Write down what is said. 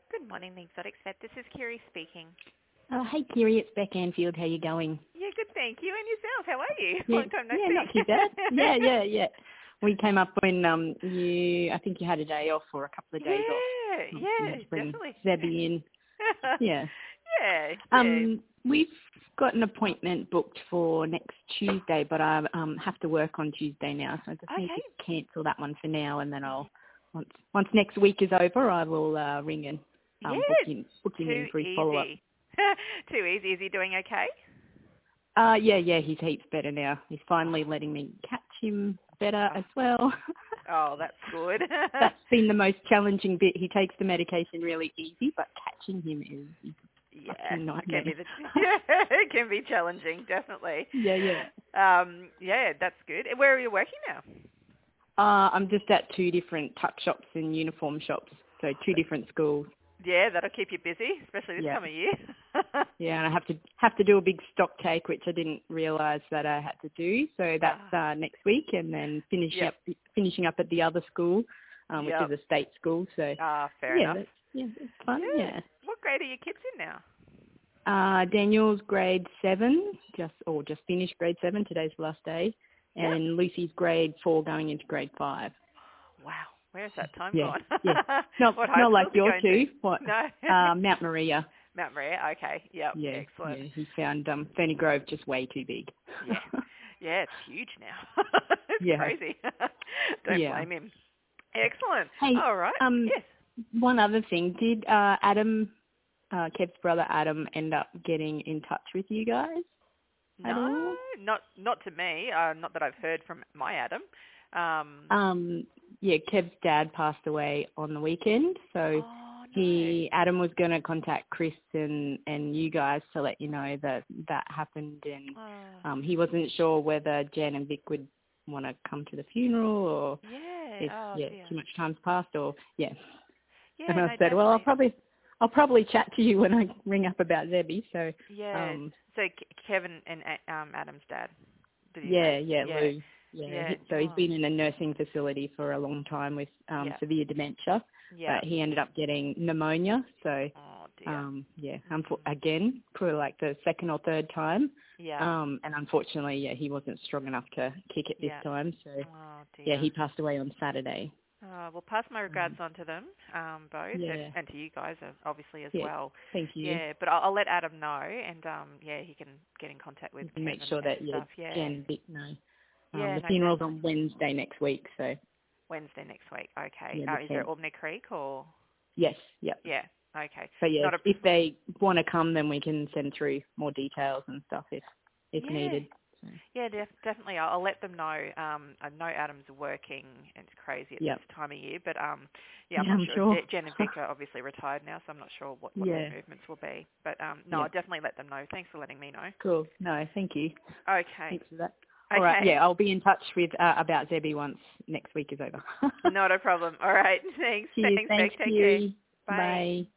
Good morning, the Exotic Vet. This is Kiri speaking. Oh, hey, Kiri, it's Beck Anfield. How you going? Yeah, good, thank you. And yourself, how are you? Yeah, Long time no yeah, see. not too bad. Yeah. We came up when I think you had a day off or a couple of days off. You had to bring Definitely. Zebby in. Yeah. yeah. We've got an appointment booked for next Tuesday, but I have to work on Tuesday now, so I just need Okay. to cancel that one for now, and then once next week is over, I will ring and book him in Too for his follow-up. easy. Too easy. Is he doing okay? Yeah, he's heaps better now. He's finally letting me catch him better as well. Oh, that's good. That's been the most challenging bit. He takes the medication really easy, but catching him is a fucking nightmare. It can be challenging, definitely. Yeah. Yeah, that's good. Where are you working now? I'm just at two different tuck shops and uniform shops, so two different schools. Yeah, that'll keep you busy, especially this time of year. Yeah, and I have to do a big stock take, which I didn't realise that I had to do. So that's next week, and then finishing up at the other school, which is a state school. So fair enough. It's fun. Yeah. What grade are your kids in now? Daniel's grade 7, just finished grade 7. Today's the last day, and Lucy's grade 4, going into grade 5. Wow. Where's that time gone? Yeah. Not like your two. What? No. Mount Maria. Mount Maria. Okay. Yep. Yeah. Excellent. Yeah. He found Ferny Grove just way too big. Yeah, it's huge now. It's crazy. Don't blame him. Excellent. Hey, all right. Yes. One other thing. Did Adam, Kev's brother Adam, end up getting in touch with you guys? No, not to me. Not that I've heard from my Adam. Kev's dad passed away on the weekend, so Adam was going to contact Chris and you guys to let you know that happened, and he wasn't sure whether Jen and Vic would want to come to the funeral or if too much time's passed or and I said, well, I'll probably chat to you when I ring up about Zebby. So so Kevin and Adam's dad. Lou. Yeah. So he's been in a nursing facility for a long time with severe dementia. But he ended up getting pneumonia. So, again, for like the second or third time. And unfortunately, he wasn't strong enough to kick it this time. So, he passed away on Saturday. Well, pass my regards on to them, both, and to you guys, obviously, as well. Thank you. Yeah, but I'll let Adam know, and, he can get in contact with Kevin make sure that, stuff. Jen and Vic know. The funeral's on Wednesday next week, so. Wednesday next week, okay. Is there Albany Creek or? Yes, yep. Yeah, okay. So, if they want to come, then we can send through more details and stuff if needed. Yeah, definitely. I'll let them know. I know Adam's working, and it's crazy at this time of year, but I'm not sure. Jen and Vic are obviously retired now, so I'm not sure what their movements will be. But I'll definitely let them know. Thanks for letting me know. Cool. No, thank you. Okay. Thanks for that. All right, I'll be in touch with about Zebby once next week is over. Not a problem. All right, thanks. Cheers. Thanks, Take care. Bye.